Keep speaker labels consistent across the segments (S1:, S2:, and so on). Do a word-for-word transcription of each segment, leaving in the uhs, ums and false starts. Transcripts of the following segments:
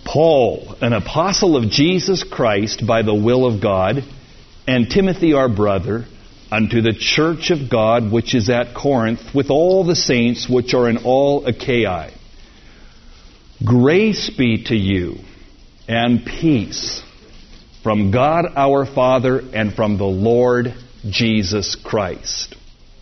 S1: Paul, an apostle of Jesus Christ by the will of God, and Timothy our brother, unto the church of God which is at Corinth, with all the saints which are in all Achaia. Grace be to you, and peace, from God our Father and from the Lord Jesus Christ.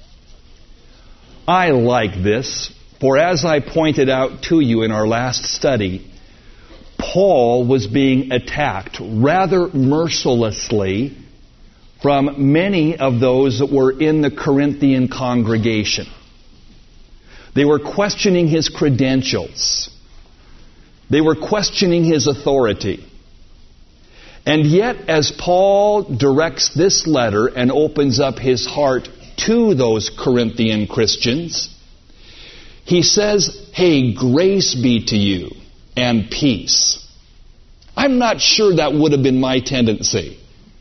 S1: I like this, for as I pointed out to you in our last study, Paul was being attacked rather mercilessly from many of those that were in the Corinthian congregation. They were questioning his credentials. They were questioning his authority. And yet, as Paul directs this letter and opens up his heart to those Corinthian Christians, he says, hey, grace be to you and peace. I'm not sure that would have been my tendency.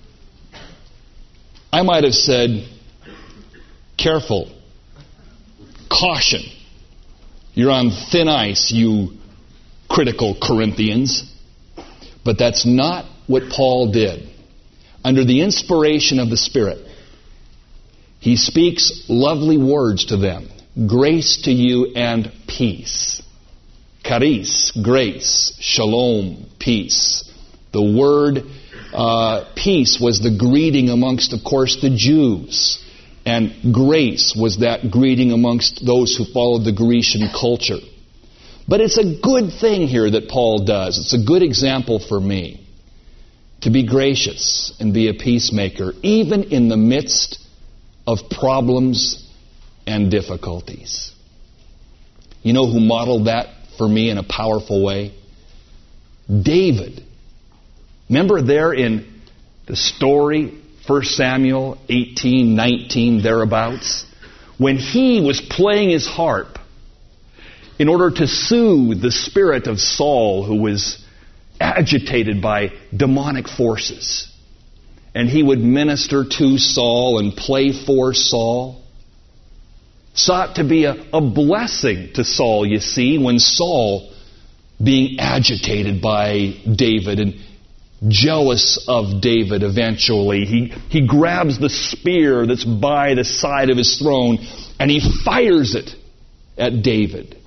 S1: I might have said, careful, caution. You're on thin ice, you critical Corinthians. But that's not what Paul did. Under the inspiration of the Spirit, he speaks lovely words to them. Grace to you and peace. Charis, grace. Shalom, peace. The word uh, peace was the greeting amongst, of course, the Jews. And grace was that greeting amongst those who followed the Grecian culture. But it's a good thing here that Paul does. It's a good example for me. To be gracious and be a peacemaker, even in the midst of problems and difficulties. You know who modeled that for me in a powerful way? David. Remember there in the story, First Samuel eighteen, nineteen, thereabouts, when he was playing his harp in order to soothe the spirit of Saul, who was agitated by demonic forces. And he would minister to Saul and play for Saul. Sought to be a, a blessing to Saul, you see, when Saul, being agitated by David and jealous of David eventually, he, he grabs the spear that's by the side of his throne and he fires it at David.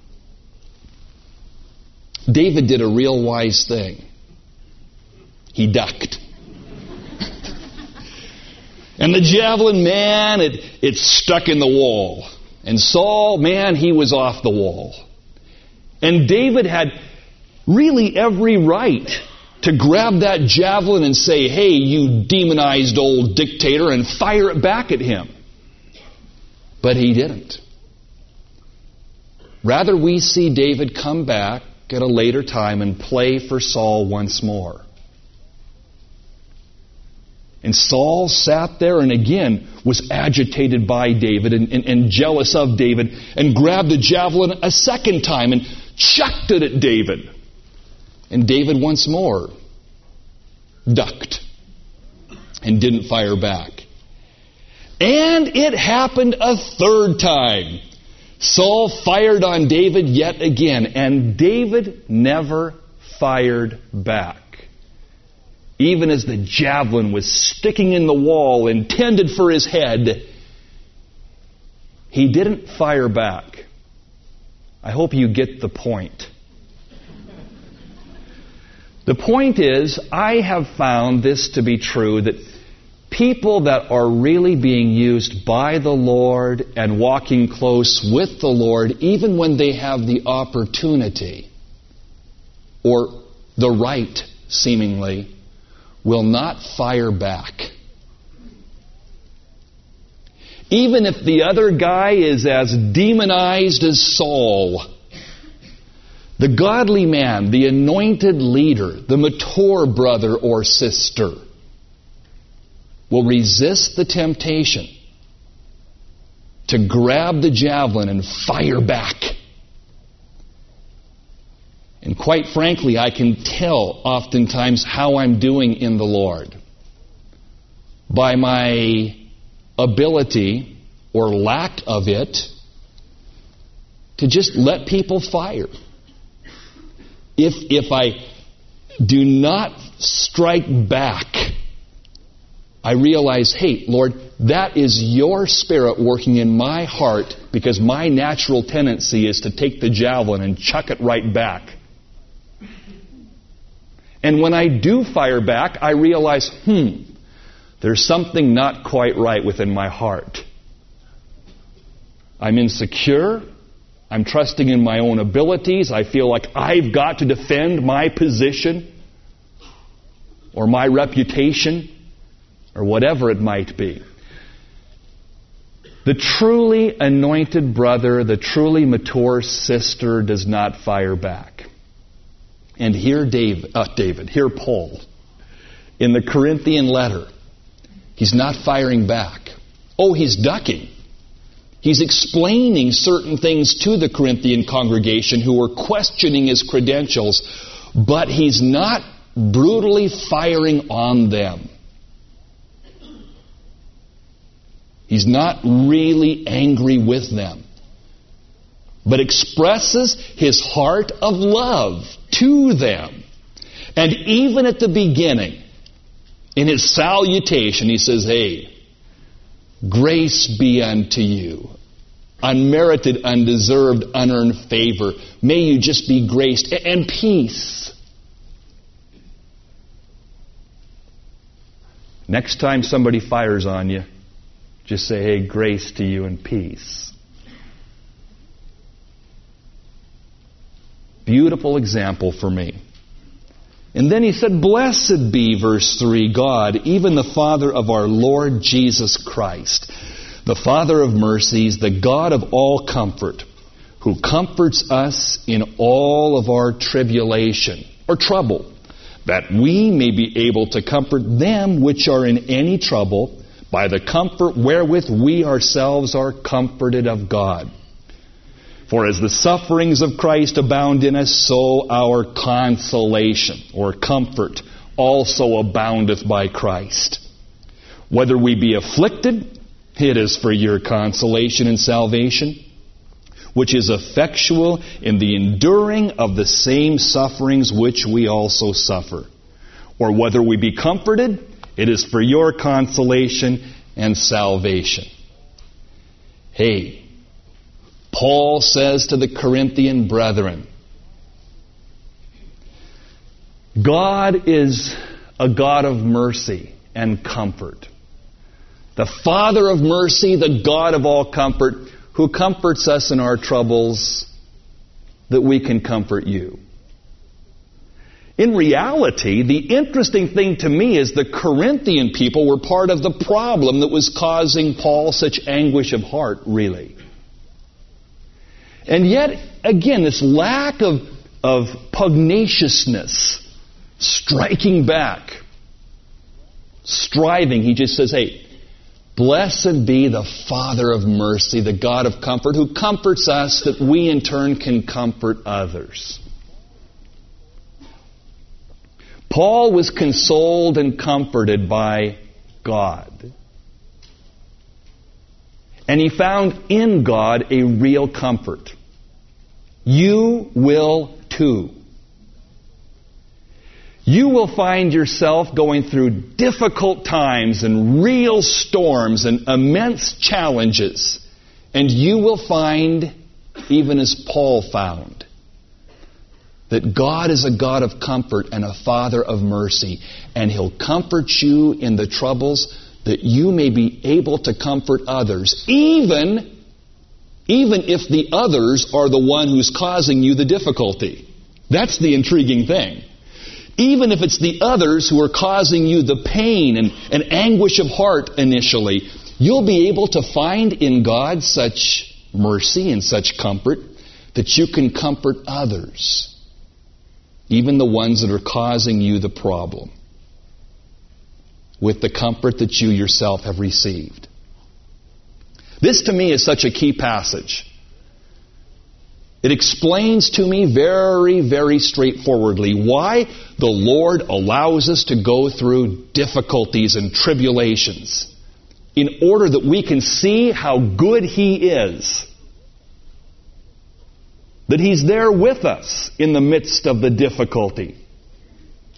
S1: David did a real wise thing. He ducked. And the javelin, man, it, it stuck in the wall. And Saul, man, he was off the wall. And David had really every right to grab that javelin and say, hey, you demonized old dictator, and fire it back at him. But he didn't. Rather, we see David come back at a later time and play for Saul once more. And Saul sat there and again was agitated by David and, and, and jealous of David and grabbed the javelin a second time and chucked it at David. And David once more ducked and didn't fire back. And it happened a third time. Saul fired on David yet again, and David never fired back. Even as the javelin was sticking in the wall intended for his head, he didn't fire back. I hope you get the point. The point is, I have found this to be true, that people that are really being used by the Lord and walking close with the Lord, even when they have the opportunity or the right, seemingly, will not fire back. Even if the other guy is as demonized as Saul, the godly man, the anointed leader, the mature brother or sister, will resist the temptation to grab the javelin and fire back. And quite frankly, I can tell oftentimes how I'm doing in the Lord by my ability or lack of it to just let people fire. If if I do not strike back. I realize, hey, Lord, that is your Spirit working in my heart, because my natural tendency is to take the javelin and chuck it right back. And when I do fire back, I realize, hmm, there's something not quite right within my heart. I'm insecure. I'm trusting in my own abilities. I feel like I've got to defend my position or my reputation or whatever it might be. The truly anointed brother, the truly mature sister does not fire back. And here David, uh, David, here Paul, in the Corinthian letter, he's not firing back. Oh, he's ducking. He's explaining certain things to the Corinthian congregation who were questioning his credentials, but he's not brutally firing on them. He's not really angry with them, but expresses his heart of love to them. And even at the beginning, in his salutation, he says, hey, grace be unto you. Unmerited, undeserved, unearned favor. May you just be graced. And peace. Next time somebody fires on you, just say, hey, grace to you and peace. Beautiful example for me. And then he said, blessed be, verse three, God, even the Father of our Lord Jesus Christ, the Father of mercies, the God of all comfort, who comforts us in all of our tribulation or trouble, that we may be able to comfort them which are in any trouble by the comfort wherewith we ourselves are comforted of God. For as the sufferings of Christ abound in us, so our consolation or comfort also aboundeth by Christ. Whether we be afflicted, it is for your consolation and salvation, which is effectual in the enduring of the same sufferings which we also suffer. Or whether we be comforted, it is for your consolation and salvation. Hey, Paul says to the Corinthian brethren, God is a God of mercy and comfort. The Father of mercy, the God of all comfort, who comforts us in our troubles, that we can comfort you. In reality, the interesting thing to me is the Corinthian people were part of the problem that was causing Paul such anguish of heart, really. And yet, again, this lack of, of pugnaciousness, striking back, striving, he just says, hey, blessed be the Father of mercy, the God of comfort, who comforts us that we in turn can comfort others. Paul was consoled and comforted by God. And he found in God a real comfort. You will too. You will find yourself going through difficult times and real storms and immense challenges. And you will find, even as Paul found, that God is a God of comfort and a Father of mercy. And He'll comfort you in the troubles that you may be able to comfort others, even, even if the others are the one who's causing you the difficulty. That's the intriguing thing. Even if it's the others who are causing you the pain and, and anguish of heart initially, you'll be able to find in God such mercy and such comfort that you can comfort others, even the ones that are causing you the problem, with the comfort that you yourself have received. This to me is such a key passage. It explains to me very, very straightforwardly why the Lord allows us to go through difficulties and tribulations, in order that we can see how good He is. That He's there with us in the midst of the difficulty.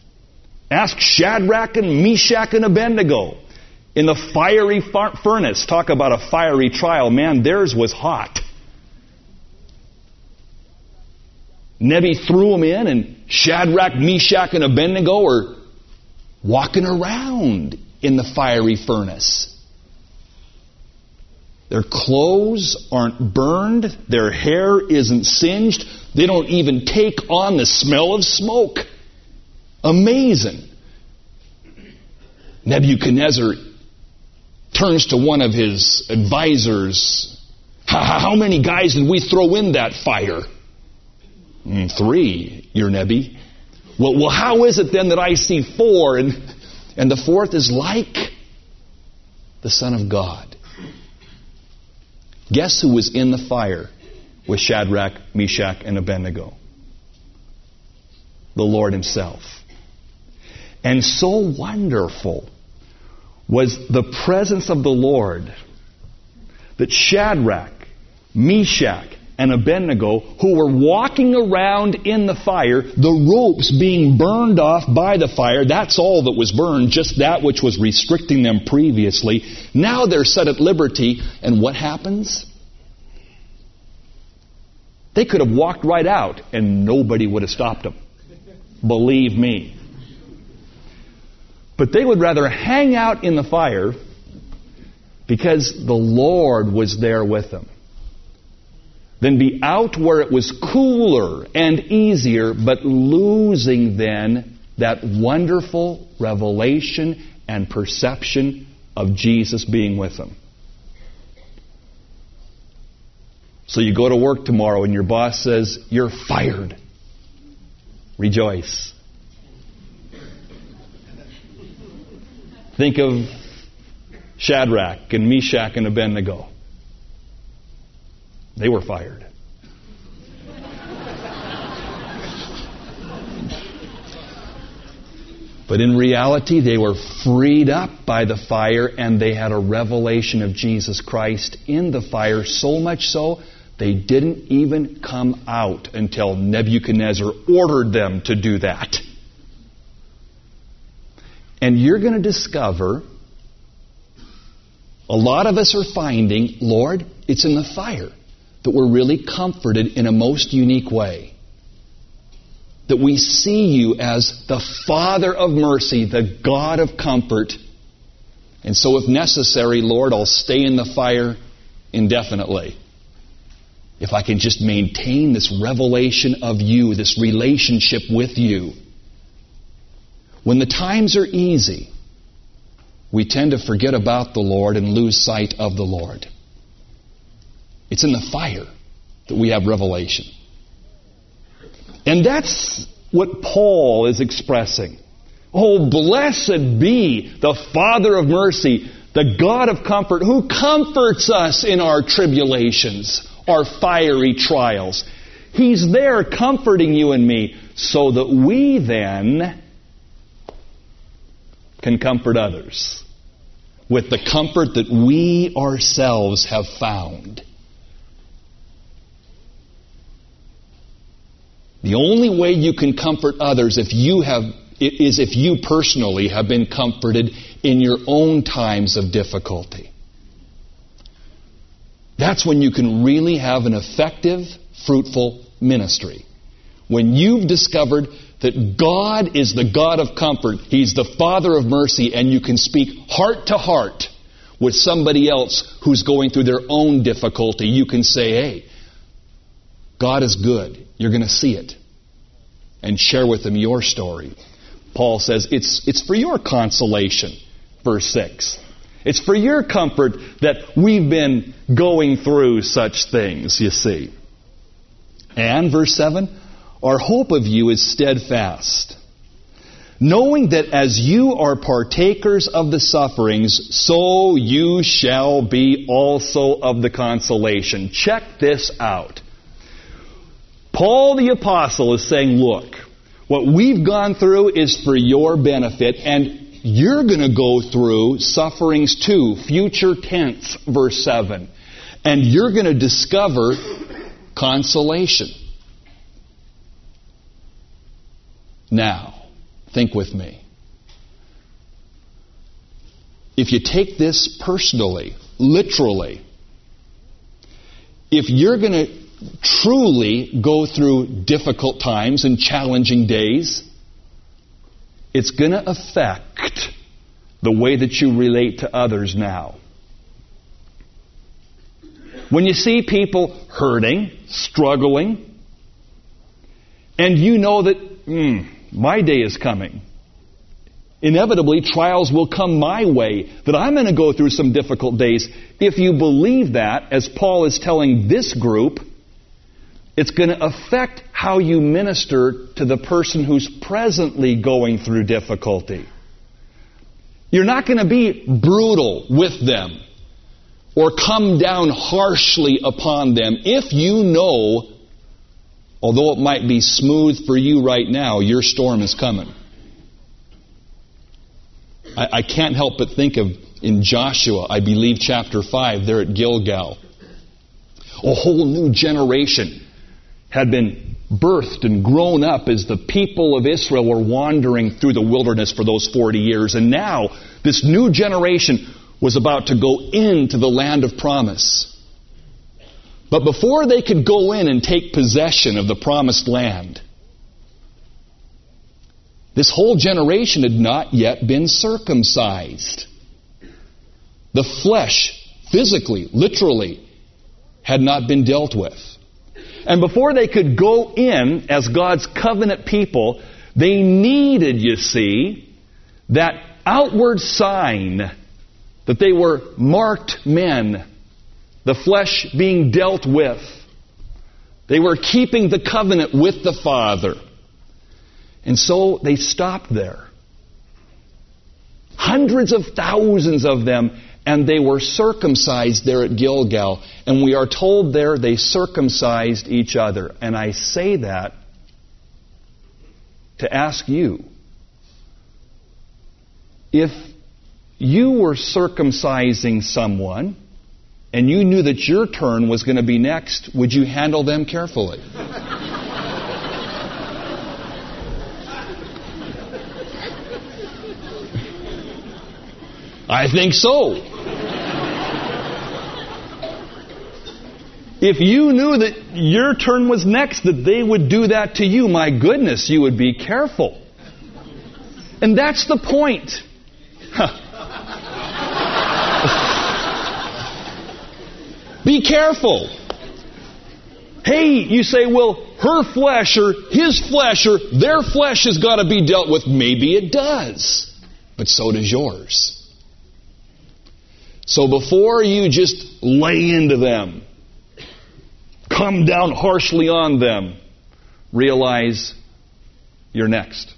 S1: Ask Shadrach and Meshach and Abednego in the fiery far- furnace. Talk about a fiery trial. Man, theirs was hot. Nebi threw them in, and Shadrach, Meshach, and Abednego are walking around in the fiery furnace. Their clothes aren't burned. Their hair isn't singed. They don't even take on the smell of smoke. Amazing. Nebuchadnezzar turns to one of his advisors. How many guys did we throw in that fire? Mm, three, your Nebi. Well, well, how is it then that I see four? And, and the fourth is like the Son of God. Guess who was in the fire with Shadrach, Meshach, and Abednego? The Lord Himself. And so wonderful was the presence of the Lord that Shadrach, Meshach, and Abednego, who were walking around in the fire, the ropes being burned off by the fire, that's all that was burned, just that which was restricting them previously. Now they're set at liberty, and what happens? They could have walked right out, and nobody would have stopped them. Believe me. But they would rather hang out in the fire because the Lord was there with them than be out where it was cooler and easier, but losing then that wonderful revelation and perception of Jesus being with them. So you go to work tomorrow and your boss says, "You're fired." Rejoice. Think of Shadrach and Meshach and Abednego. They were fired. But in reality, they were freed up by the fire, and they had a revelation of Jesus Christ in the fire, so much so they didn't even come out until Nebuchadnezzar ordered them to do that. And you're going to discover, a lot of us are finding, Lord, it's in the fire that we're really comforted in a most unique way. That we see You as the Father of mercy, the God of comfort. And so if necessary, Lord, I'll stay in the fire indefinitely. If I can just maintain this revelation of You, this relationship with You. When the times are easy, we tend to forget about the Lord and lose sight of the Lord. It's in the fire that we have revelation. And that's what Paul is expressing. Oh, blessed be the Father of mercy, the God of comfort, who comforts us in our tribulations, our fiery trials. He's there comforting you and me so that we then can comfort others with the comfort that we ourselves have found. The only way you can comfort others if you have is if you personally have been comforted in your own times of difficulty. That's when you can really have an effective, fruitful ministry. When you've discovered that God is the God of comfort, He's the Father of mercy, and you can speak heart to heart with somebody else who's going through their own difficulty. You can say, hey, God is good. You're going to see it. And share with them your story. Paul says it's, it's for your consolation, verse six. It's for your comfort that we've been going through such things, you see. And, verse seven, our hope of you is steadfast, knowing that as you are partakers of the sufferings, so you shall be also of the consolation. Check this out. Paul the Apostle is saying, look, what we've gone through is for your benefit, and you're going to go through sufferings too, future tense, verse seven. And you're going to discover consolation. Now, think with me. if you take this personally, literally, if you're going to truly go through difficult times and challenging days, it's going to affect the way that you relate to others now. When you see people hurting, struggling, and you know that, mm, my day is coming. Inevitably, trials will come my way, that I'm going to go through some difficult days. If you believe that, as Paul is telling this group, it's going to affect how you minister to the person who's presently going through difficulty. You're not going to be brutal with them or come down harshly upon them if you know, although it might be smooth for you right now, your storm is coming. I, I can't help but think of in Joshua, I believe chapter five, there at Gilgal. A whole new generation had been birthed and grown up as the people of Israel were wandering through the wilderness for those forty years. And now, this new generation was about to go into the land of promise. But before they could go in and take possession of the promised land, this whole generation had not yet been circumcised. The flesh, physically, literally, had not been dealt with. And before they could go in as God's covenant people, they needed, you see, that outward sign that they were marked men, the flesh being dealt with. They were keeping the covenant with the Father. And so they stopped there. Hundreds of thousands of them, and they were circumcised there at Gilgal. And we are told there they circumcised each other. And I say that to ask you, if you were circumcising someone and you knew that your turn was going to be next, would you handle them carefully? I think so. If you knew that your turn was next, that they would do that to you, my goodness, you would be careful. And that's the point. Huh. Be careful. Hey, you say, well, her flesh or his flesh or their flesh has got to be dealt with. Maybe it does. But so does yours. So before you just lay into them, come down harshly on them, realize you're next.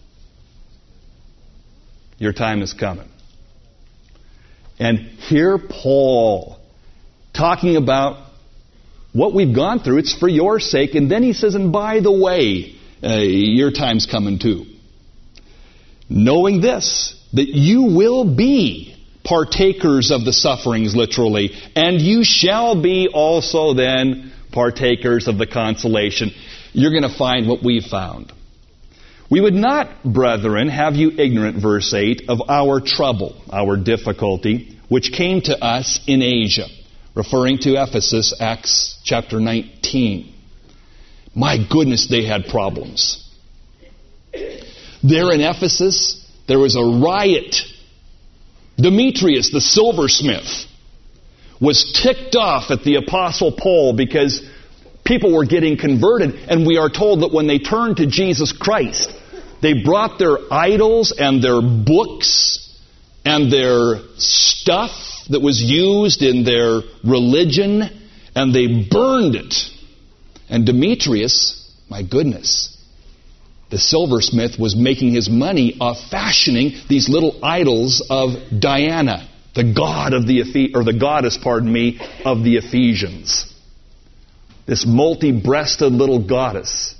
S1: Your time is coming. And hear Paul talking about what we've gone through. It's for your sake. And then he says, and by the way, uh, your time's coming too. Knowing this, that you will be partakers of the sufferings, literally, and you shall be also then partakers of the consolation. You're going to find what we've found. We would not, brethren, have you ignorant, verse eight, of our trouble, our difficulty, which came to us in Asia, referring to Ephesus, Acts chapter nineteen. My goodness, they had problems. There in Ephesus, there was a riot. Demetrius, the silversmith, was ticked off at the Apostle Paul because people were getting converted. And we are told that when they turned to Jesus Christ, they brought their idols and their books and their stuff that was used in their religion, and they burned it. And Demetrius, my goodness, the silversmith was making his money off fashioning these little idols of Diana, the god of the Ephes- or the goddess, pardon me, of the Ephesians. This multi-breasted little goddess.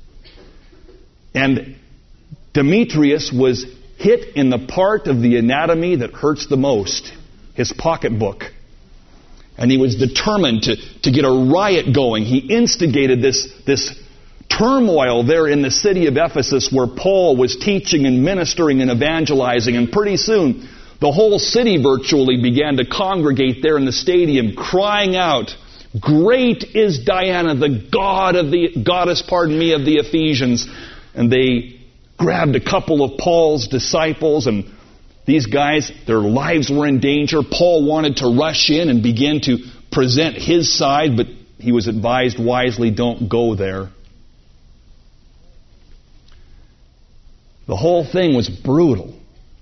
S1: And Demetrius was hit in the part of the anatomy that hurts the most, his pocketbook. And he was determined to, to get a riot going. He instigated this, this turmoil there in the city of Ephesus where Paul was teaching and ministering and evangelizing. And pretty soon, The whole city virtually began to congregate there in the stadium, crying out, "Great is Diana, the god of the goddess, pardon me, of the Ephesians." And they grabbed a couple of Paul's disciples, and these guys, their lives were in danger. Paul wanted to rush in and begin to present his side, but he was advised wisely, don't go there. The whole thing was brutal.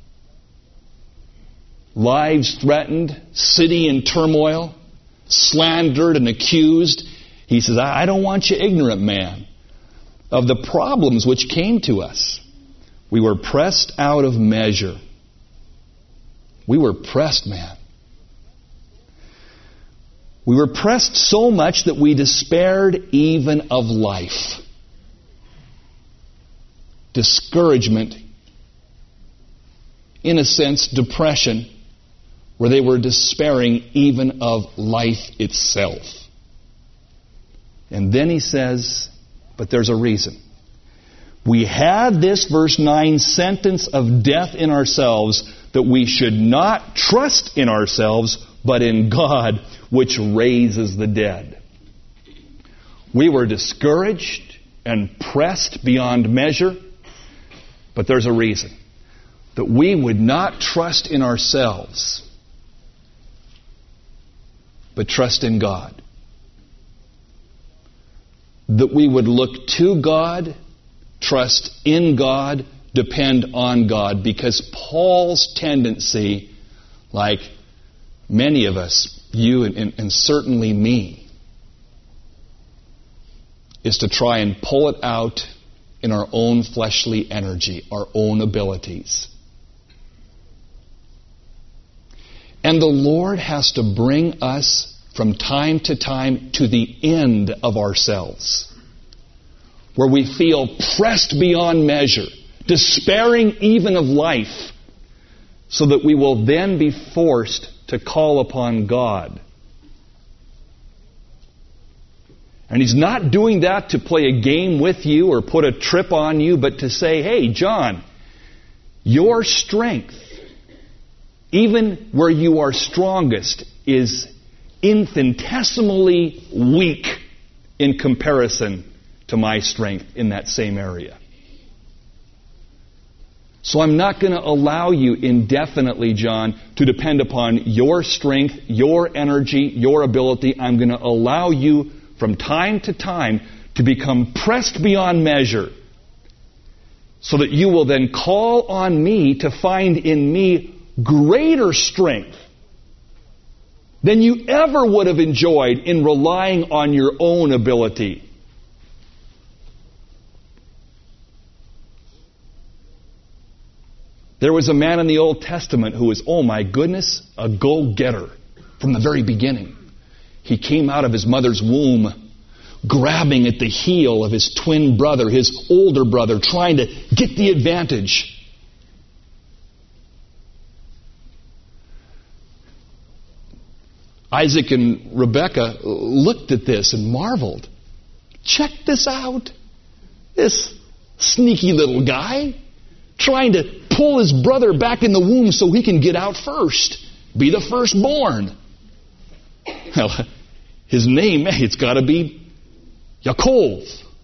S1: Lives threatened, city in turmoil, slandered and accused. He says, I don't want you ignorant, man, of the problems which came to us. We were pressed out of measure. We were pressed, man. We were pressed so much that we despaired even of life. Discouragement, in a sense, depression, where they were despairing even of life itself. And then he says, but there's a reason. We had this, verse nine, sentence of death in ourselves, that we should not trust in ourselves, but in God, which raises the dead. We were discouraged and pressed beyond measure, but there's a reason. That we would not trust in ourselves, but trust in God. That we would look to God, trust in God, depend on God. Because Paul's tendency, like many of us, you and, and, and certainly me, is to try and pull it out in our own fleshly energy, our own abilities. And the Lord has to bring us from time to time to the end of ourselves, where we feel pressed beyond measure, despairing even of life, so that we will then be forced to call upon God. And He's not doing that to play a game with you or put a trip on you, but to say, hey, John, your strength, even where you are strongest, is infinitesimally weak in comparison to my strength in that same area. So I'm not going to allow you indefinitely, John, to depend upon your strength, your energy, your ability. I'm going to allow you from time to time to become pressed beyond measure, so that you will then call on me to find in me greater strength than you ever would have enjoyed in relying on your own ability. There was a man in the Old Testament who was, oh my goodness, a go-getter from the very beginning. He came out of his mother's womb, grabbing at the heel of his twin brother, his older brother, trying to get the advantage. Isaac and Rebekah looked at this and marveled. Check this out. This sneaky little guy trying to pull his brother back in the womb so he can get out first, be the firstborn. Well, his name, it's got to be Yaakov.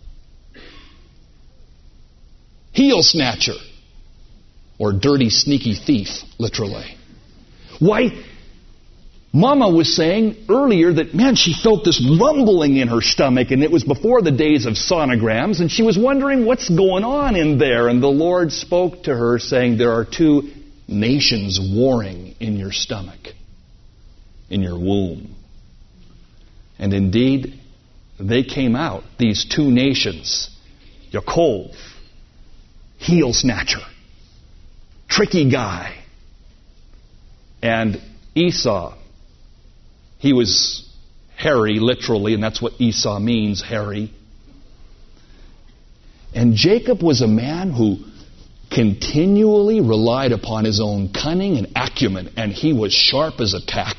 S1: Heel snatcher. Or dirty, sneaky thief, literally. Why? Mama was saying earlier that, man, she felt this rumbling in her stomach, and it was before the days of sonograms, and she was wondering what's going on in there. And the Lord spoke to her saying, there are two nations warring in your stomach, in your womb. And indeed, they came out, these two nations, Yaakov, heel snatcher, tricky guy, and Esau. He was hairy, literally, and that's what Esau means, hairy. And Jacob was a man who continually relied upon his own cunning and acumen, and he was sharp as a tack.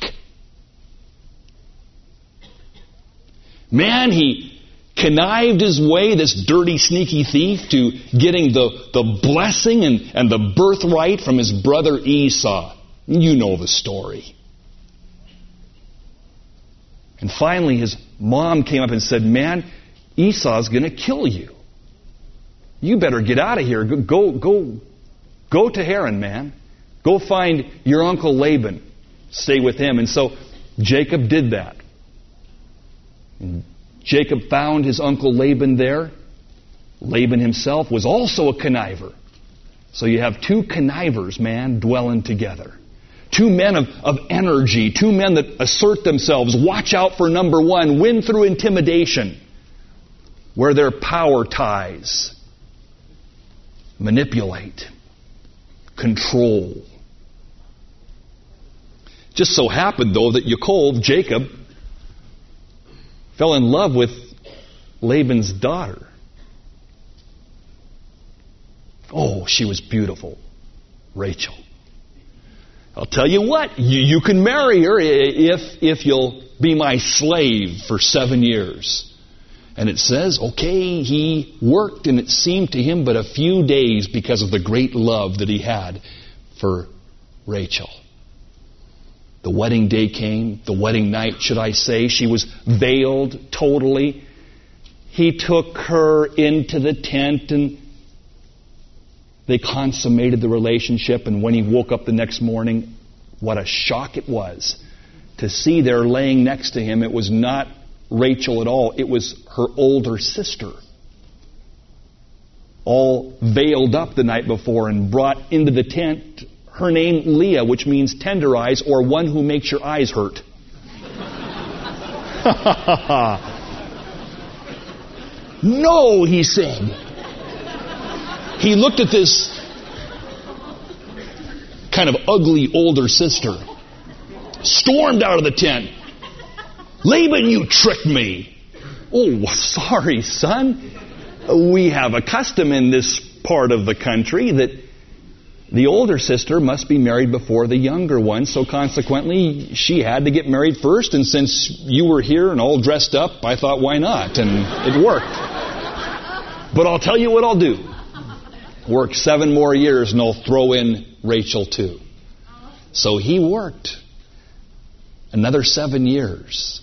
S1: Man, he connived his way, this dirty, sneaky thief, to getting the, the blessing and, and the birthright from his brother Esau. You know the story. And finally his mom came up and said, man, Esau's going to kill you. You better get out of here. Go, go, go to Haran, man. Go find your uncle Laban. Stay with him. And so Jacob did that. And Jacob found his uncle Laban there. Laban himself was also a conniver. So you have two connivers, man, dwelling together. Two men of, of energy. Two men that assert themselves. Watch out for number one. Win through intimidation. Where their power ties. Manipulate. Control. Just so happened, though, that Yaakov, Jacob, fell in love with Laban's daughter. Oh, she was beautiful. Rachel. I'll tell you what, you, you can marry her if, if you'll be my slave for seven years. And it says, okay, he worked, and it seemed to him but a few days because of the great love that he had for Rachel. The wedding day came, the wedding night, should I say. She was veiled totally. He took her into the tent and they consummated the relationship. And when he woke up the next morning, what a shock it was to see there laying next to him. It was not Rachel at all. It was her older sister. All veiled up the night before and brought into the tent. Her name, Leah, which means tender eyes, or one who makes your eyes hurt. No, he said. He looked at this kind of ugly older sister, stormed out of the tent. Laban, you tricked me. Oh, sorry, son. We have a custom in this part of the country that the older sister must be married before the younger one, so consequently she had to get married first, and since you were here and all dressed up, I thought, why not? And it worked. But I'll tell you what I'll do. Work seven more years and I'll throw in Rachel too. So he worked another seven years.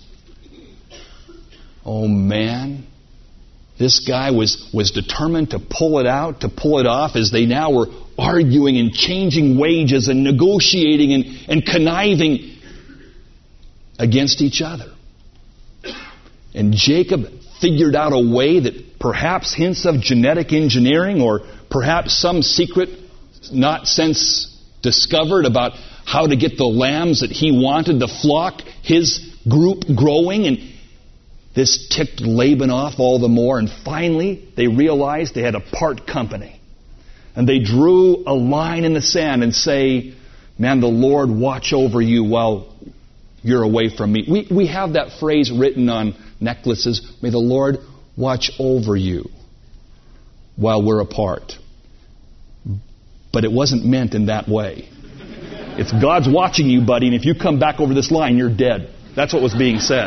S1: Oh man. This guy was, was determined to pull it out, to pull it off, as they now were arguing and changing wages and negotiating and, and conniving against each other. And Jacob figured out a way that perhaps hints of genetic engineering, or perhaps some secret not since discovered about how to get the lambs that he wanted, the flock, his group growing. And this ticked Laban off all the more, and finally they realized they had to part company. And they drew a line in the sand and say, man, the Lord watch over you while you're away from me. We, we have that phrase written on necklaces, may the Lord watch over you while we're apart. But it wasn't meant in that way. It's God's watching you, buddy, and if you come back over this line, you're dead. That's what was being said.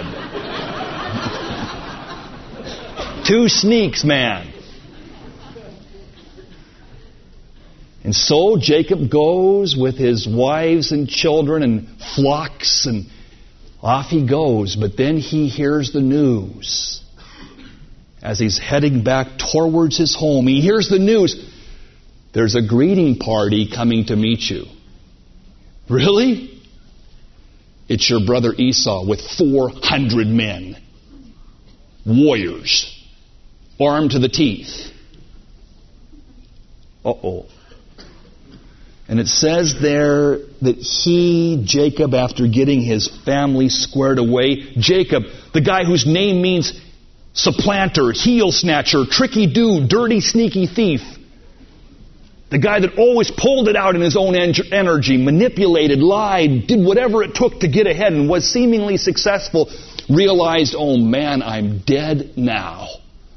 S1: Two sneaks, man. And so Jacob goes with his wives and children and flocks, and off he goes. But then he hears the news. As he's heading back towards his home, he hears the news. There's a greeting party coming to meet you. Really? It's your brother Esau with four hundred men. Warriors. Armed to the teeth. Uh-oh. And it says there that he, Jacob, after getting his family squared away, Jacob, the guy whose name means supplanter, heel snatcher, tricky dude, dirty, sneaky thief, the guy that always pulled it out in his own en- energy, manipulated, lied, did whatever it took to get ahead and was seemingly successful, realized, oh man, I'm dead now.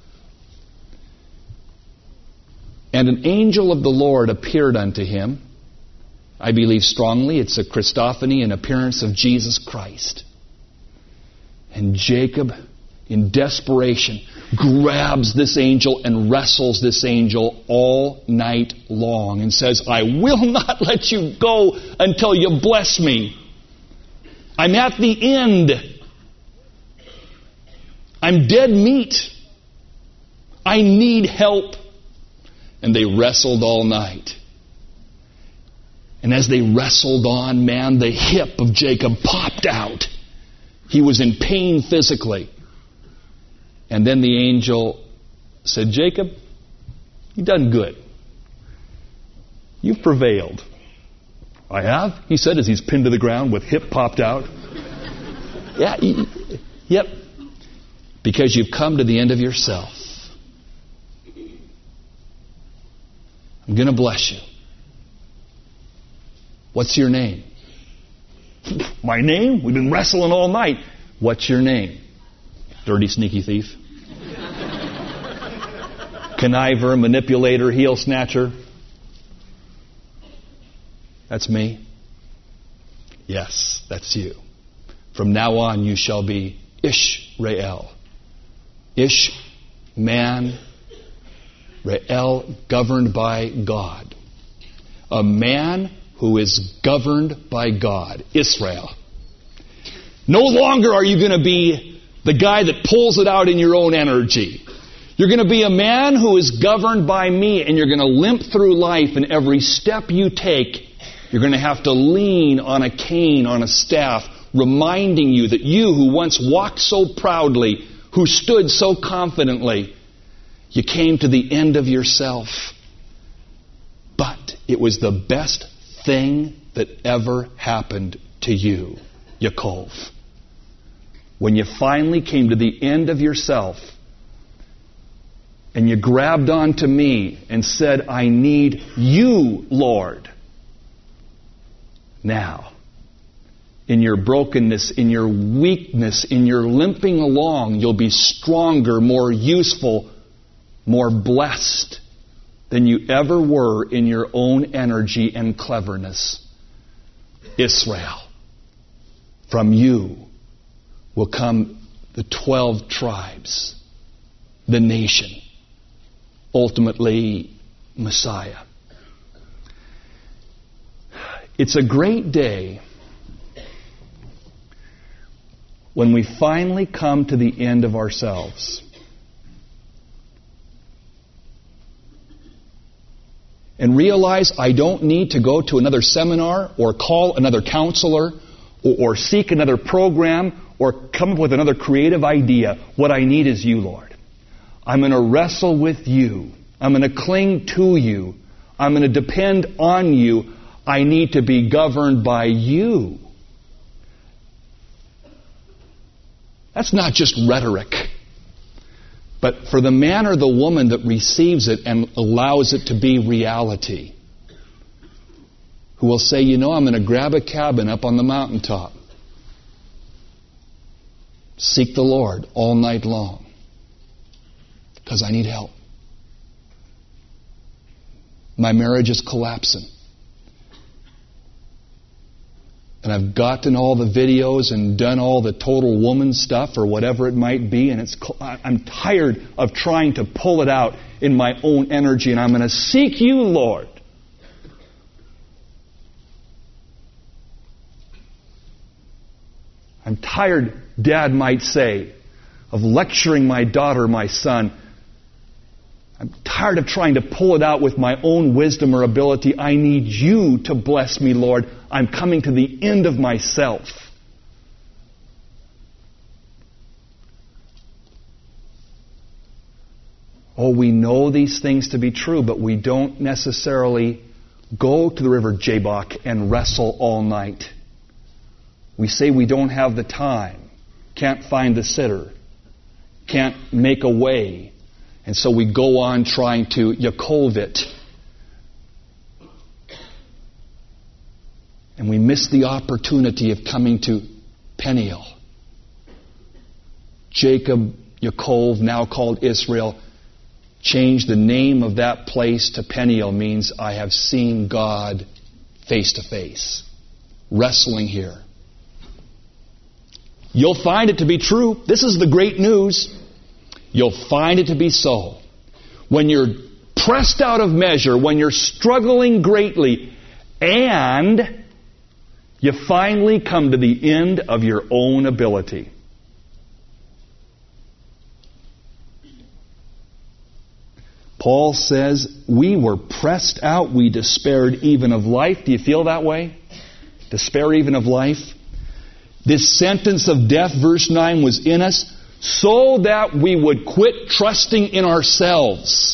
S1: And an angel of the Lord appeared unto him. I believe strongly it's a Christophany, an appearance of Jesus Christ. And Jacob in desperation, grabs this angel and wrestles this angel all night long and says, I will not let you go until you bless me. I'm at the end. I'm dead meat. I need help. And they wrestled all night. And as they wrestled on, man, the hip of Jacob popped out. He was in pain physically. And then the angel said, Jacob, you've done good. You've prevailed. I have, he said, as he's pinned to the ground with hip popped out. Yeah, yep. Because you've come to the end of yourself. I'm going to bless you. What's your name? My name? We've been wrestling all night. What's your name? Dirty, sneaky thief. Conniver, manipulator, heel snatcher. That's me. Yes, that's you. From now on you shall be Ishrael. Ish, man. Rael, governed by God. A man who is governed by God. Israel. No longer are you going to be the guy that pulls it out in your own energy. You're going to be a man who is governed by me, and you're going to limp through life, and every step you take, you're going to have to lean on a cane, on a staff, reminding you that you who once walked so proudly, who stood so confidently, you came to the end of yourself. But it was the best thing that ever happened to you, Yaakov. When you finally came to the end of yourself and you grabbed onto me and said, I need you, Lord. Now, in your brokenness, in your weakness, in your limping along, you'll be stronger, more useful, more blessed than you ever were in your own energy and cleverness. Israel, from you will come the twelve tribes, the nation, ultimately Messiah. It's a great day when we finally come to the end of ourselves. And realize I don't need to go to another seminar or call another counselor or, or seek another program or come up with another creative idea. What I need is you, Lord. I'm going to wrestle with you. I'm going to cling to you. I'm going to depend on you. I need to be governed by you. That's not just rhetoric. But for the man or the woman that receives it and allows it to be reality, who will say, you know, I'm going to grab a cabin up on the mountaintop, seek the Lord all night long, because I need help. My marriage is collapsing. And I've gotten all the videos and done all the total woman stuff or whatever it might be, and it's I'm tired of trying to pull it out in my own energy, and I'm going to seek you, Lord. I'm tired, Dad might say, of lecturing my daughter, my son. I'm tired of trying to pull it out with my own wisdom or ability. I need you to bless me, Lord. I'm coming to the end of myself. Oh, we know these things to be true, but we don't necessarily go to the river Jabbok and wrestle all night. We say we don't have the time, can't find the sitter, can't make a way. And so we go on trying to Yaakov it. And we miss the opportunity of coming to Peniel. Jacob, Yaakov, now called Israel, changed the name of that place to Peniel, means I have seen God face to face. Wrestling here. You'll find it to be true. This is the great news. You'll find it to be so. When you're pressed out of measure, when you're struggling greatly, and you finally come to the end of your own ability. Paul says, we were pressed out, we despaired even of life. Do you feel that way? Despair even of life? This sentence of death, verse nine, was in us so that we would quit trusting in ourselves.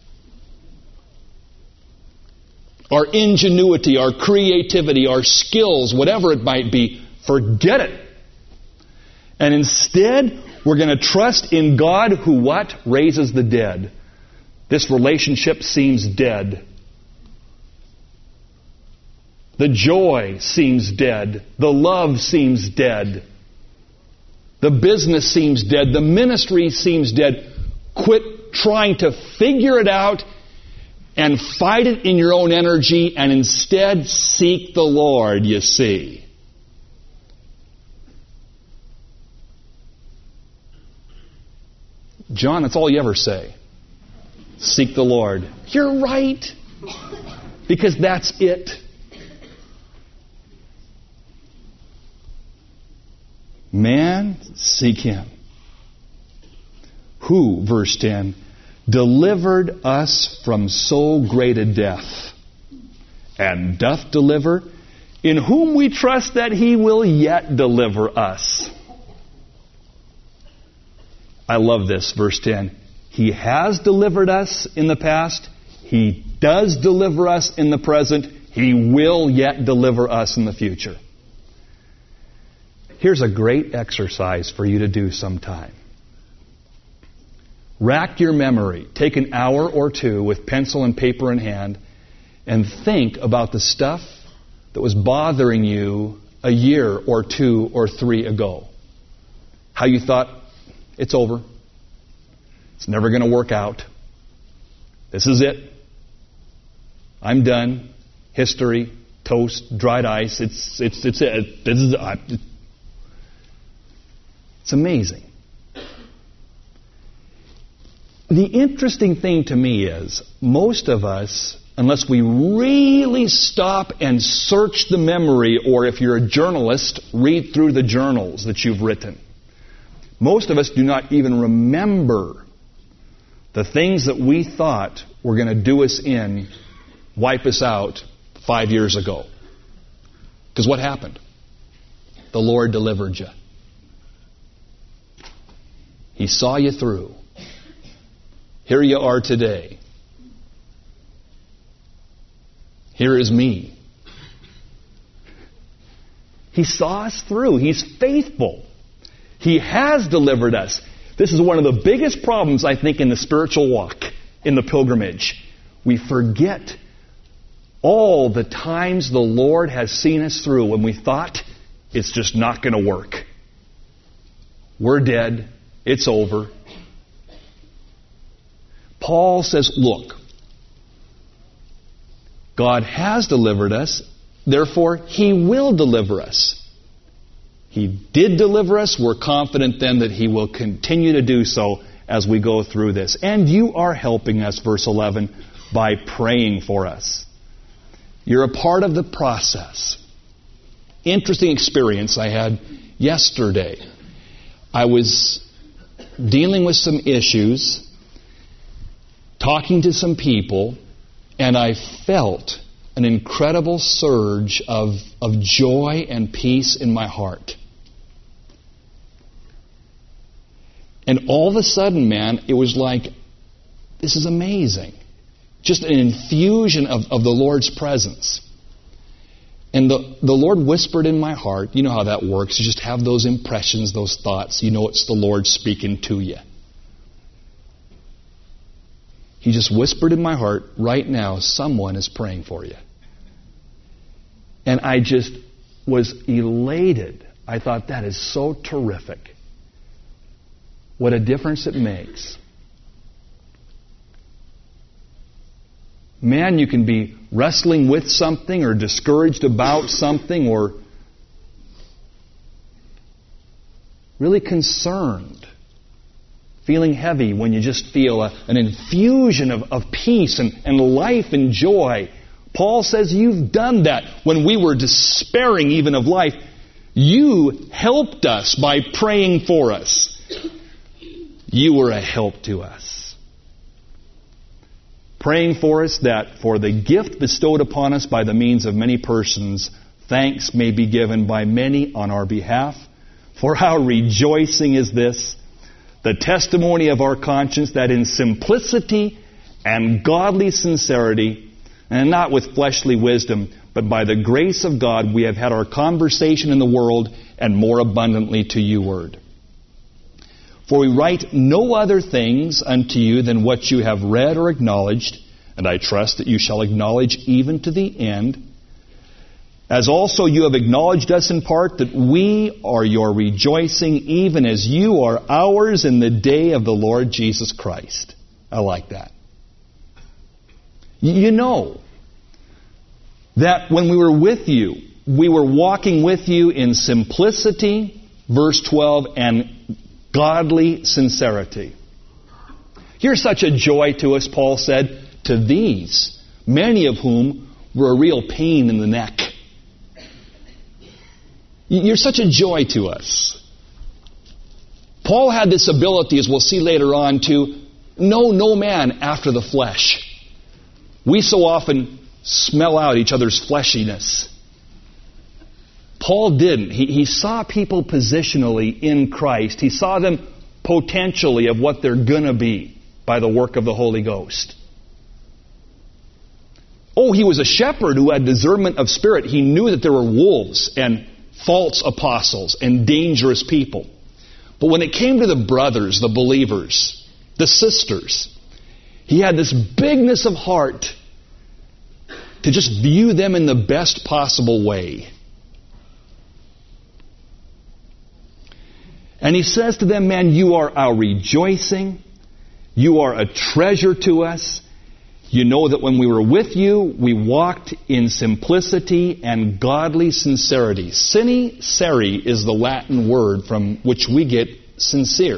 S1: Our ingenuity, our creativity, our skills, whatever it might be, forget it. And instead, we're going to trust in God who what? Raises the dead. This relationship seems dead. The joy seems dead. The love seems dead. The business seems dead. The ministry seems dead. Quit trying to figure it out and fight it in your own energy, and instead seek the Lord, you see. John, that's all you ever say. Seek the Lord. You're right. Because that's it. Man, seek Him. Who, verse ten, delivered us from so great a death, and doth deliver, in whom we trust that He will yet deliver us. I love this, verse ten. He has delivered us in the past. He does deliver us in the present. He will yet deliver us in the future. Here's a great exercise for you to do sometime. Rack your memory. Take an hour or two with pencil and paper in hand and think about the stuff that was bothering you a year or two or three ago. How you thought, it's over. It's never going to work out. This is it. I'm done. History, toast, dried ice. It's it's it's it. This is uh, it's amazing. The interesting thing to me is most of us, unless we really stop and search the memory, or if you're a journalist, read through the journals that you've written, most of us do not even remember the things that we thought were going to do us in, wipe us out five years ago. Because what happened? The Lord delivered you. He saw you through. Here you are today. Here is me. He saw us through. He's faithful. He has delivered us. This is one of the biggest problems, I think, in the spiritual walk, in the pilgrimage. We forget all the times the Lord has seen us through when we thought it's just not going to work. We're dead. It's over. Paul says, look, God has delivered us, therefore He will deliver us. He did deliver us. We're confident then that He will continue to do so as we go through this. And you are helping us, verse eleven, by praying for us. You're a part of the process. Interesting experience I had yesterday. I was dealing with some issues, talking to some people, and I felt an incredible surge of, of joy and peace in my heart. And all of a sudden, man, it was like, this is amazing. Just an infusion of, of the Lord's presence. And the, the Lord whispered in my heart. You know how that works. You just have those impressions, those thoughts. You know it's the Lord speaking to you. He just whispered in my heart, right now, someone is praying for you. And I just was elated. I thought, that is so terrific. What a difference it makes. Man, you can be wrestling with something or discouraged about something, or really concerned, feeling heavy when you just feel a, an infusion of, of peace and, and life and joy. Paul says you've done that when we were despairing even of life. You helped us by praying for us. You were a help to us. Praying for us that for the gift bestowed upon us by the means of many persons, thanks may be given by many on our behalf. For how rejoicing is this, the testimony of our conscience, that in simplicity and godly sincerity, and not with fleshly wisdom, but by the grace of God, we have had our conversation in the world, and more abundantly to you word. For we write no other things unto you than what you have read or acknowledged, and I trust that you shall acknowledge even to the end, as also you have acknowledged us in part, that we are your rejoicing, even as you are ours in the day of the Lord Jesus Christ. I like that. You know that when we were with you, we were walking with you in simplicity, verse twelve, and godly sincerity. You're such a joy to us, Paul said, to these, many of whom were a real pain in the neck. You're such a joy to us. Paul had this ability, as we'll see later on, to know no man after the flesh. We so often smell out each other's fleshiness. Paul didn't. He, he saw people positionally in Christ. He saw them potentially of what they're going to be by the work of the Holy Ghost. Oh, he was a shepherd who had discernment of spirit. He knew that there were wolves and false apostles and dangerous people. But when it came to the brothers, the believers, the sisters, he had this bigness of heart to just view them in the best possible way. And he says to them, man, you are our rejoicing. You are a treasure to us. You know that when we were with you, we walked in simplicity and godly sincerity. Sine ceri is the Latin word from which we get sincere.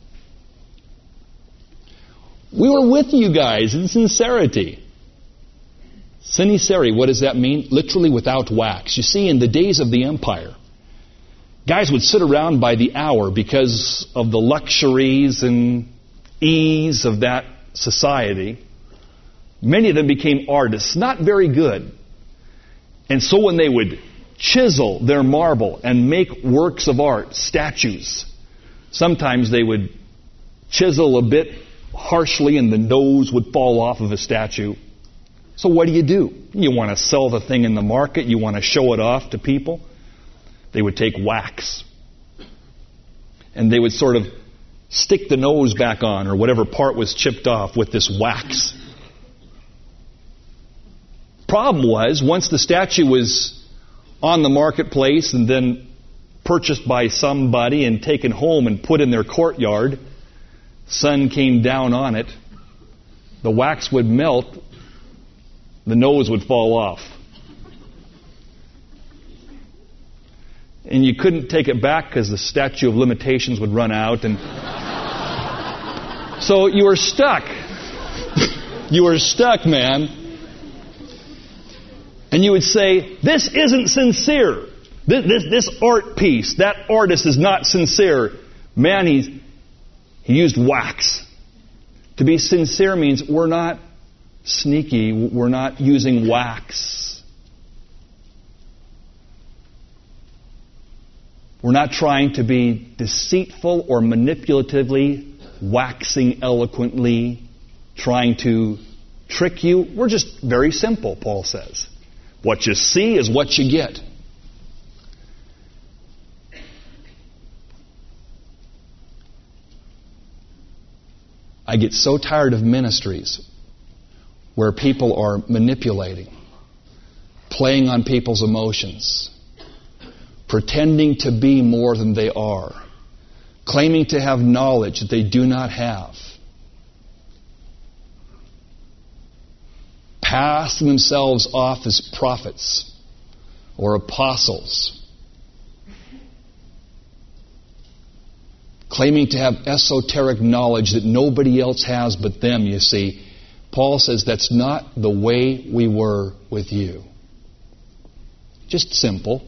S1: We were with you guys in sincerity. Sine ceri, what does that mean? Literally without wax. You see, in the days of the empire, guys would sit around by the hour because of the luxuries and ease of that society. Many of them became artists, not very good. And so when they would chisel their marble and make works of art, statues, sometimes they would chisel a bit harshly and the nose would fall off of a statue. So what do you do? You want to sell the thing in the market, you want to show it off to people. They would take wax and they would sort of stick the nose back on or whatever part was chipped off with this wax. Problem was, once the statue was on the marketplace and then purchased by somebody and taken home and put in their courtyard, sun came down on it, the wax would melt, the nose would fall off. And you couldn't take it back because the statute of limitations would run out. And so you were stuck. You were stuck, man. And you would say, this isn't sincere. This, this, this art piece, that artist is not sincere. Man, he's, he used wax. To be sincere means we're not sneaky. We're not using wax. We're not trying to be deceitful or manipulatively, waxing eloquently, trying to trick you. We're just very simple, Paul says. What you see is what you get. I get so tired of ministries where people are manipulating, playing on people's emotions, pretending to be more than they are, claiming to have knowledge that they do not have, passing themselves off as prophets or apostles. claiming to have esoteric knowledge that nobody else has but them, you see. Paul says that's not the way we were with you. Just simple.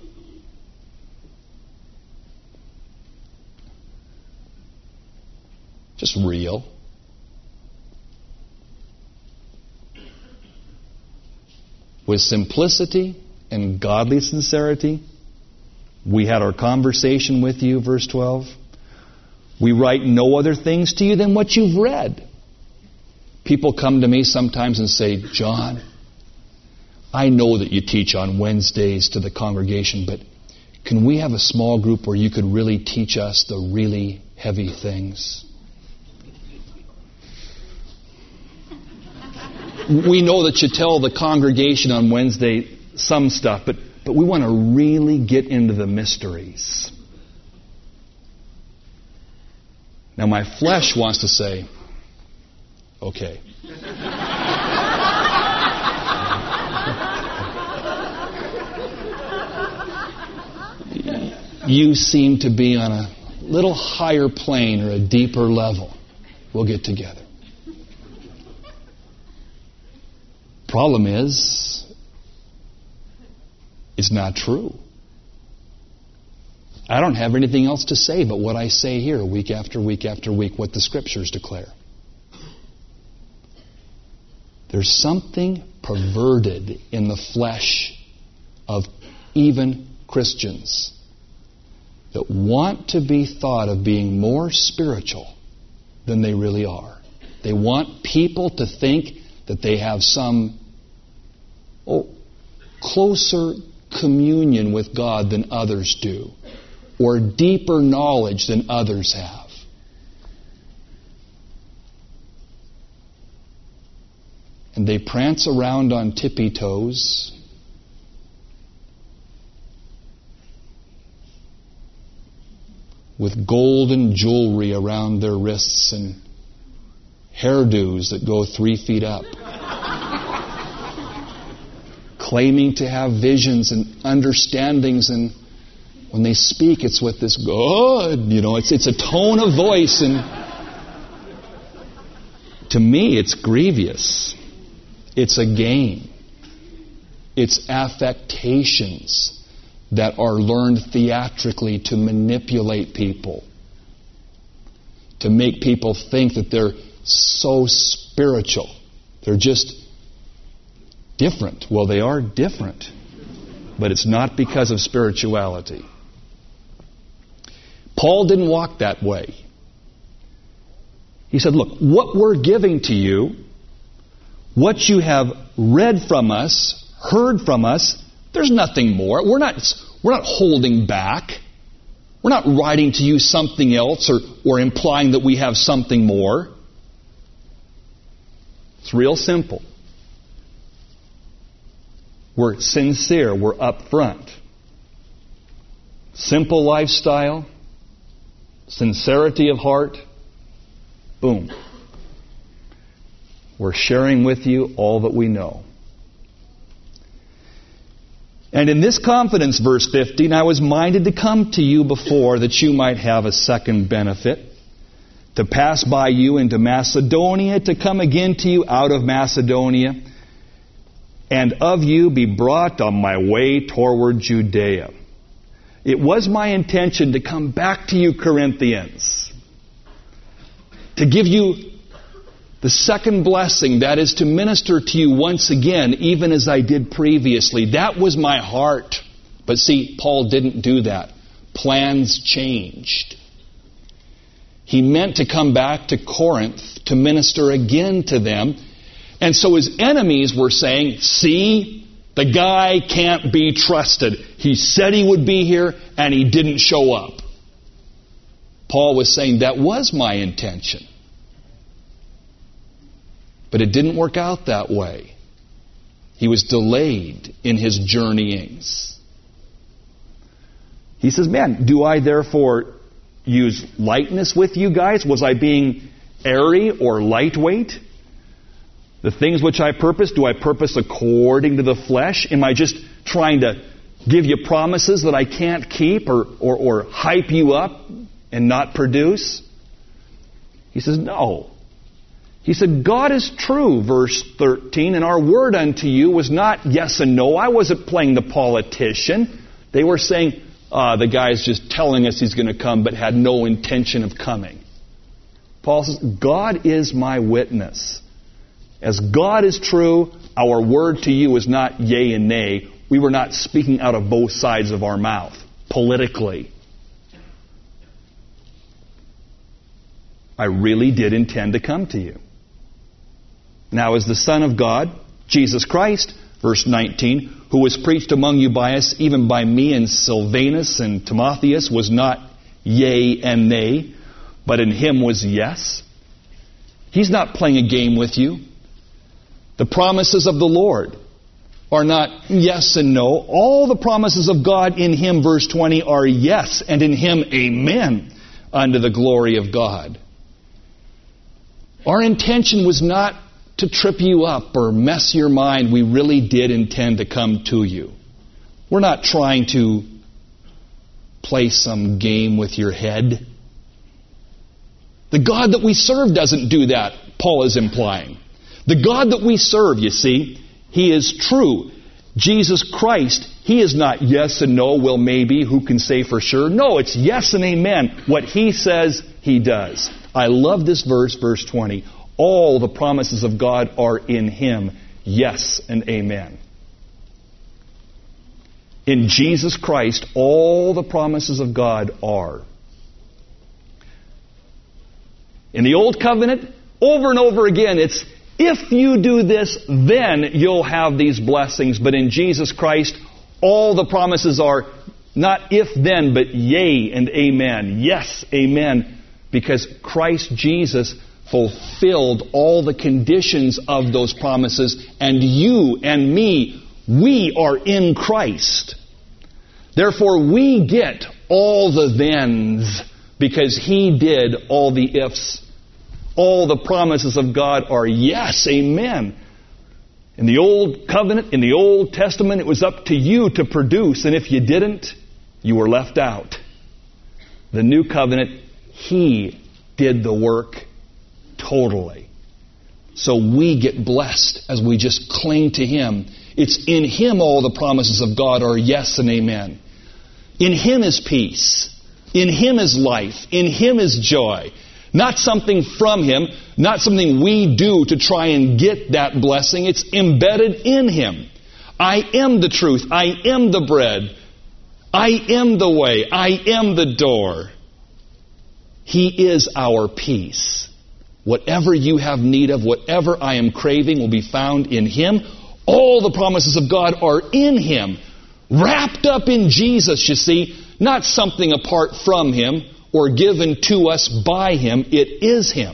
S1: Just real. With simplicity and godly sincerity, we had our conversation with you, verse twelve. We write no other things to you than what you've read. People come to me sometimes and say, John, I know that you teach on Wednesdays to the congregation, but can we have a small group where you could really teach us the really heavy things? We know that you tell the congregation on Wednesday some stuff, but, but we want to really get into the mysteries. Now my flesh wants to say, okay. You seem to be on a little higher plane or a deeper level. We'll get together. Problem is, it's not true. I don't have anything else to say but what I say here week after week after week, what the Scriptures declare. There's something perverted in the flesh of even Christians that want to be thought of being more spiritual than they really are. They want people to think that they have some oh, closer communion with God than others do, or deeper knowledge than others have. And they prance around on tippy toes, with golden jewelry around their wrists and hairdos that go three feet up, claiming to have visions and understandings, and when they speak, it's with this good, you know, it's it's a tone of voice, and to me, it's grievous. It's a game. It's affectations that are learned theatrically to manipulate people, to make people think that they're so spiritual. They're just different. Well, they are different, but it's not because of spirituality. Paul didn't walk that way. He said, look, what we're giving to you, what you have read from us, heard from us, there's nothing more. We're not, we're not holding back. We're not writing to you something else or, or implying that we have something more. It's real simple. We're sincere. We're upfront. Simple lifestyle. Sincerity of heart. Boom. We're sharing with you all that we know. And in this confidence, verse fifteen, I was minded to come to you before that you might have a second benefit, to pass by you into Macedonia, to come again to you out of Macedonia, and of you be brought on my way toward Judea. It was my intention to come back to you, Corinthians, to give you the second blessing, that is to minister to you once again, even as I did previously. That was my heart. But see, Paul didn't do that. Plans changed. He meant to come back to Corinth to minister again to them. And so his enemies were saying, see, the guy can't be trusted. He said he would be here and he didn't show up. Paul was saying, that was my intention. But it didn't work out that way. He was delayed in his journeyings. He says, man, do I therefore use lightness with you guys? Was I being airy or lightweight? The things which I purpose, do I purpose according to the flesh? Am I just trying to give you promises that I can't keep or, or, or hype you up
S2: and not produce? He says, no. He said, God is true, verse thirteen, and our word unto you was not yes and no. I wasn't playing the politician. They were saying, uh, the guy's just telling us he's going to come, but had no intention of coming. Paul says, God is my witness. As God is true, our word to you is not yea and nay. We were not speaking out of both sides of our mouth, politically. I really did intend to come to you. Now, as the Son of God, Jesus Christ, verse nineteen, who was preached among you by us, even by me and Silvanus and Timotheus, was not yea and nay, but in him was yes. He's not playing a game with you. The promises of the Lord are not yes and no. All the promises of God in him, verse twenty, are yes, and in him, amen, unto the glory of God. Our intention was not to trip you up or mess your mind. We really did intend to come to you. We're not trying to play some game with your head. The God that we serve doesn't do that, Paul is implying. The God that we serve, you see, He is true. Jesus Christ, He is not yes and no, well maybe, who can say for sure. No, it's yes and amen. What He says, He does. I love this verse, verse twenty. All the promises of God are in Him, yes and amen. In Jesus Christ, all the promises of God are. In the Old Covenant, over and over again, it's, if you do this, then you'll have these blessings. But in Jesus Christ, all the promises are not if then, but yea and amen. Yes, amen. Because Christ Jesus fulfilled all the conditions of those promises, and you and me, we are in Christ. Therefore, we get all the thens, because He did all the ifs. All the promises of God are yes, amen. In the Old Covenant, in the Old Testament, it was up to you to produce, and if you didn't, you were left out. The New Covenant, He did the work totally. So we get blessed as we just cling to Him. It's in Him all the promises of God are yes and amen. In Him is peace. In Him is life. In Him is joy. Not something from Him, not something we do to try and get that blessing. It's embedded in Him. I am the truth. I am the bread. I am the way. I am the door. He is our peace. Whatever you have need of, whatever I am craving will be found in Him. All the promises of God are in Him. Wrapped up in Jesus, you see. Not something apart from Him or given to us by Him. It is Him.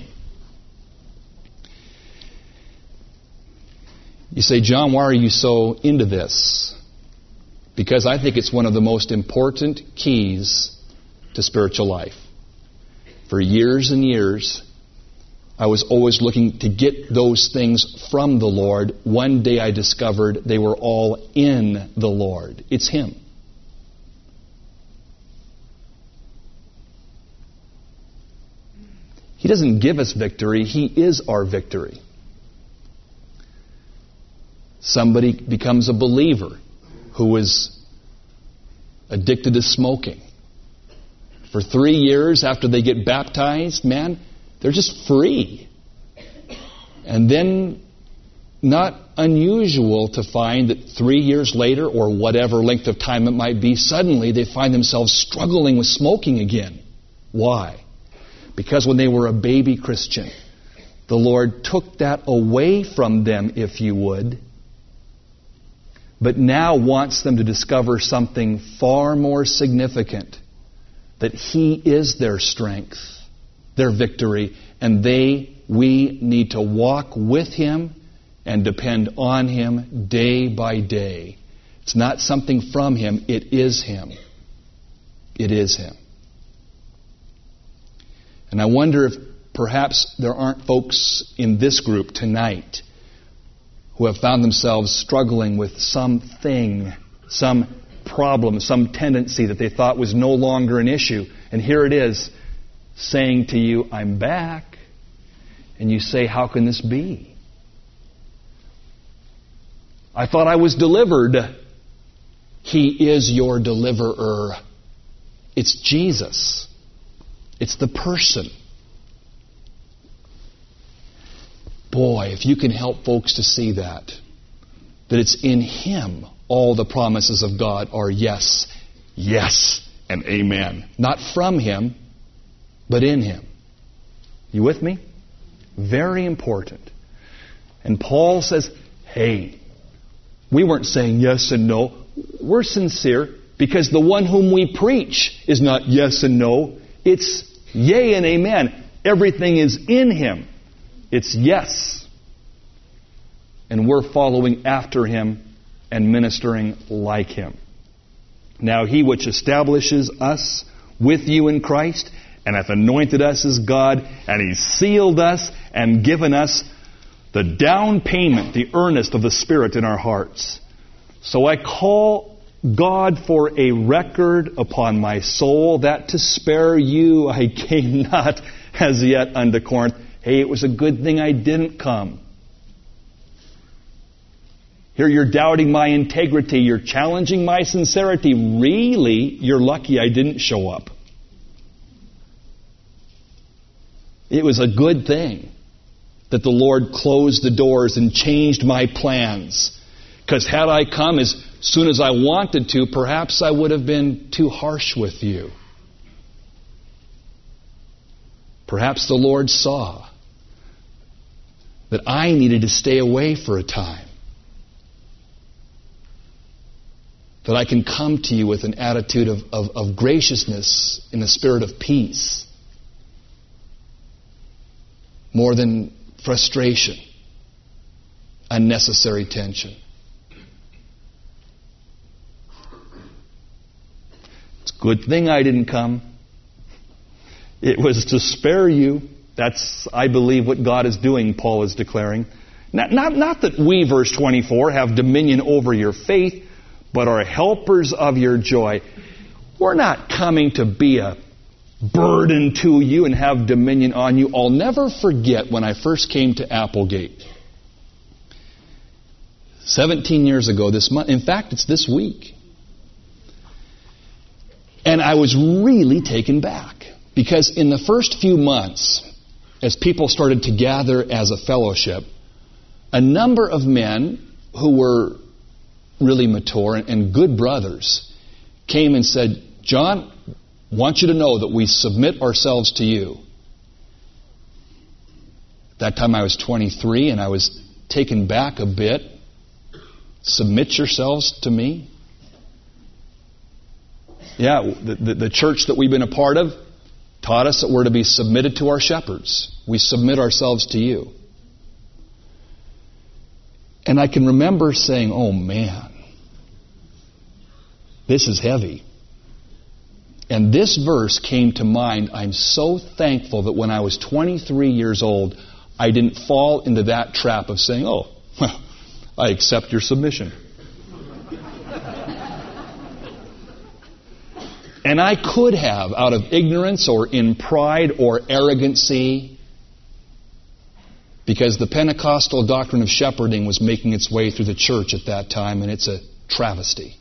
S2: You say, John, why are you so into this? Because I think it's one of the most important keys to spiritual life. For years and years, I was always looking to get those things from the Lord. One day I discovered they were all in the Lord. It's Him. He doesn't give us victory. He is our victory. Somebody becomes a believer who is addicted to smoking. For three years after they get baptized, man, they're just free. And then, not unusual to find that three years later, or whatever length of time it might be, suddenly they find themselves struggling with smoking again. Why? Because when they were a baby Christian, the Lord took that away from them, if you would, but now wants them to discover something far more significant, that He is their strength, their victory, and they, we need to walk with Him and depend on Him day by day. It's not something from Him, it is Him. It is Him. And I wonder if perhaps there aren't folks in this group tonight who have found themselves struggling with something, some problem, some tendency that they thought was no longer an issue. And here it is. saying to you, I'm back. And you say, how can this be? I thought I was delivered. He is your deliverer. It's Jesus. It's the person. Boy, if you can help folks to see that, that it's in Him all the promises of God are yes, yes, and amen. Not from Him, but in Him. You with me? Very important. And Paul says, hey, we weren't saying yes and no. We're sincere because the one whom we preach is not yes and no. It's yea and amen. Everything is in Him. It's yes. And we're following after Him and ministering like Him. Now He which establishes us with you in Christ and hath anointed us as God, and He's sealed us and given us the down payment, the earnest of the Spirit in our hearts. So I call God for a record upon my soul, that to spare you I came not as yet unto Corinth. Hey, it was a good thing I didn't come. Here you're doubting my integrity. You're challenging my sincerity. Really, you're lucky I didn't show up. It was a good thing that the Lord closed the doors and changed my plans. Because had I come as soon as I wanted to, perhaps I would have been too harsh with you. Perhaps the Lord saw that I needed to stay away for a time. That I can come to you with an attitude of, of, of graciousness in a spirit of peace. More than frustration, unnecessary tension. It's a good thing I didn't come. It was to spare you. That's, I believe, what God is doing, Paul is declaring. Not, not, not that we, verse twenty-four, have dominion over your faith, but are helpers of your joy. We're not coming to be a burden to you and have dominion on you. I'll never forget when I first came to Applegate. seventeen years ago this month. In fact, it's this week. And I was really taken back. Because in the first few months, as people started to gather as a fellowship, a number of men who were really mature and good brothers came and said, John, I want you to know that we submit ourselves to you. At that time I was twenty-three and I was taken back a bit. Submit yourselves to me? Yeah, the, the, the church that we've been a part of taught us that we're to be submitted to our shepherds. We submit ourselves to you. And I can remember saying, oh man, this is heavy. And this verse came to mind. I'm so thankful that when I was twenty-three years old, I didn't fall into that trap of saying, oh, well, I accept your submission. And I could have, out of ignorance or in pride or arrogancy, because the Pentecostal doctrine of shepherding was making its way through the church at that time, and it's a travesty.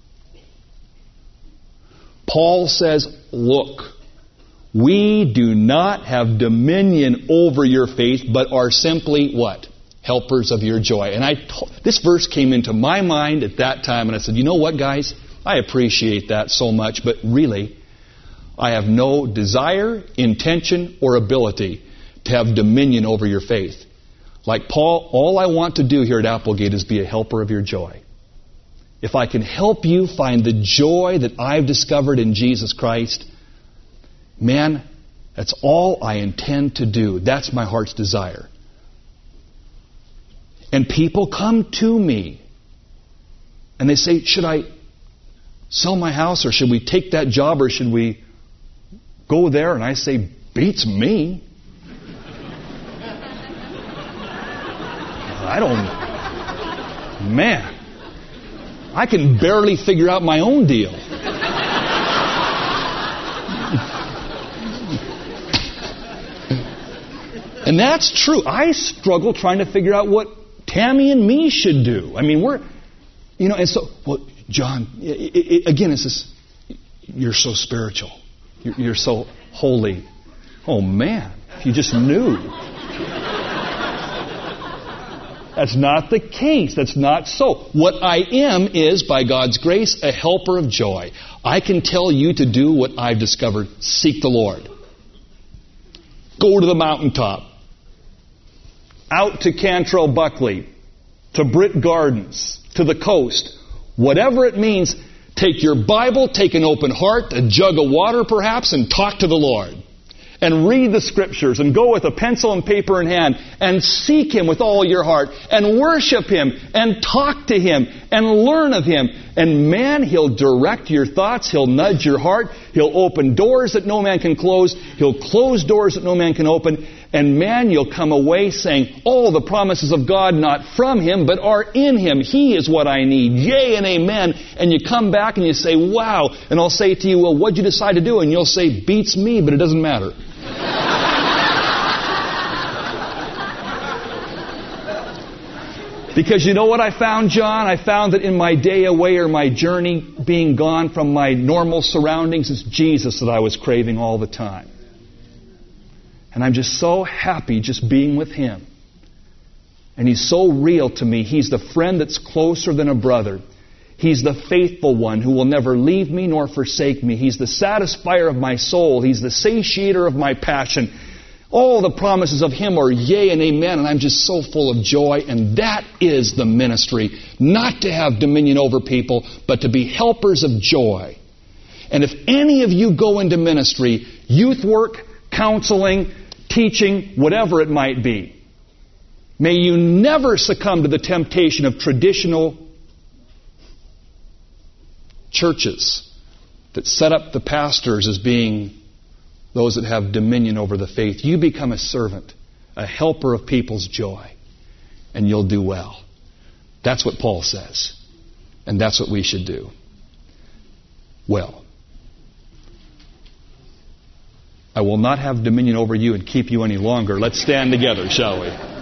S2: Paul says, look, we do not have dominion over your faith, but are simply what? Helpers of your joy. And I, this verse came into my mind at that time, and I said, you know what, guys? I appreciate that so much, but really, I have no desire, intention, or ability to have dominion over your faith. Like Paul, all I want to do here at Applegate is be a helper of your joy. If I can help you find the joy that I've discovered in Jesus Christ, man, that's all I intend to do. That's my heart's desire. And people come to me and they say, should I sell my house, or should we take that job, or should we go there? And I say, beats me. I don't, man, I can barely figure out my own deal. And that's true. I struggle trying to figure out what Tammy and me should do. I mean, we're, you know, and so, well, John, it, it, again, it's this, you're so spiritual. You're, you're so holy. Oh, man, if you just knew. That's not the case. That's not so. What I am is, by God's grace, a helper of joy. I can tell you to do what I've discovered. Seek the Lord. Go to the mountaintop. Out to Cantrell Buckley. To Britt Gardens. To the coast. Whatever it means, take your Bible, take an open heart, a jug of water perhaps, and talk to the Lord. And read the Scriptures and go with a pencil and paper in hand and seek Him with all your heart and worship Him and talk to Him and learn of Him. And man, He'll direct your thoughts. He'll nudge your heart. He'll open doors that no man can close. He'll close doors that no man can open. And man, you'll come away saying, all the promises of God not from Him but are in Him. He is what I need. Yea and amen. And you come back and you say, wow. And I'll say to you, well, what'd you decide to do? And you'll say, beats me, but it doesn't matter. Because you know what I found, John? I found that in my day away or my journey being gone from my normal surroundings, it's Jesus that I was craving all the time. And I'm just so happy just being with Him. And He's so real to me. He's the friend that's closer than a brother. He's the faithful one who will never leave me nor forsake me. He's the satisfier of my soul. He's the satiator of my passion. All the promises of Him are yea and amen, and I'm just so full of joy. And that is the ministry. Not to have dominion over people, but to be helpers of joy. And if any of you go into ministry, youth work, counseling, teaching, whatever it might be, may you never succumb to the temptation of traditional churches that set up the pastors as being those that have dominion over the faith. You become a servant, a helper of people's joy, and you'll do well. That's what Paul says. And that's what we should do. Well, I will not have dominion over you and keep you any longer. Let's stand together, shall we?